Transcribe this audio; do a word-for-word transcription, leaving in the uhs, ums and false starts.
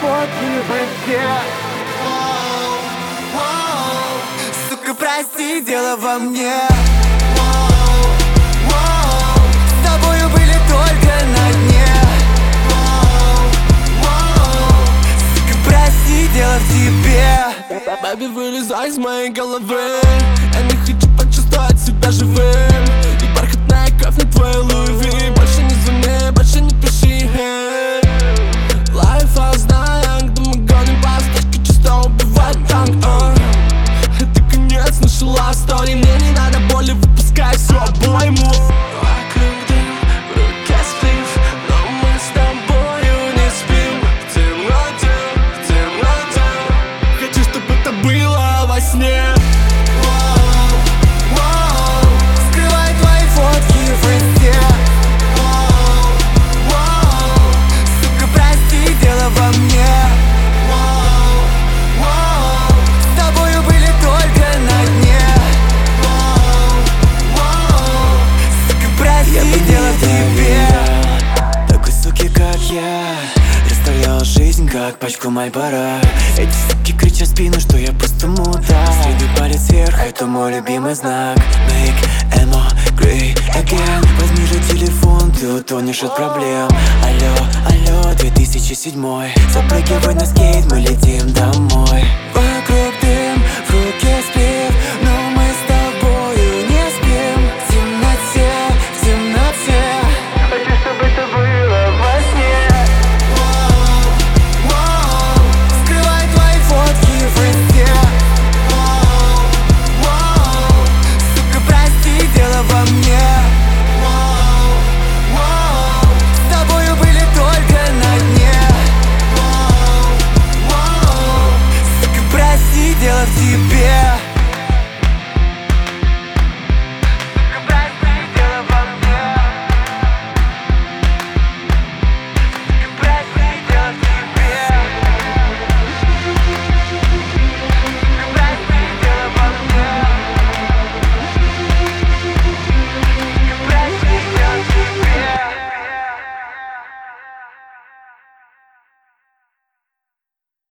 фотки в инсте. Сука, прости, дело во мне. С тобою были только на дне. Сука, прости, дело в тебе. Бэби, вылезай из моей головы. Я не хочу почувствовать себя живым. И бархатная кровь на твоей Луи. Больше не звони, больше не пиши. Life I знаю, где мы гоним по стежке, чисто убивать танк. uh. Это конец нашей love story. Мне не надо боли, выпускай всю обойму. Вокруг дым, в руке сплив, но мы с тобою не спим. В темноте, в темноте. Хочу, чтобы это было во сне. Скрывай твои фотки в инсте. Сука, прости, дело во мне. С тобою были только на дне. Сука, прости, дело в тебе. Такой суки, как я, расставлял жизнь, как пачку Мальборо. Эти суки кричат в спину, что я просто мудак. Средний палец вверх, это мой любимый знак. Make emo great again. Возьми же телефон, ты утонешь от проблем. Алло, алло, две тысячи седьмой. Запрыгивай на скейт, мы летим домой.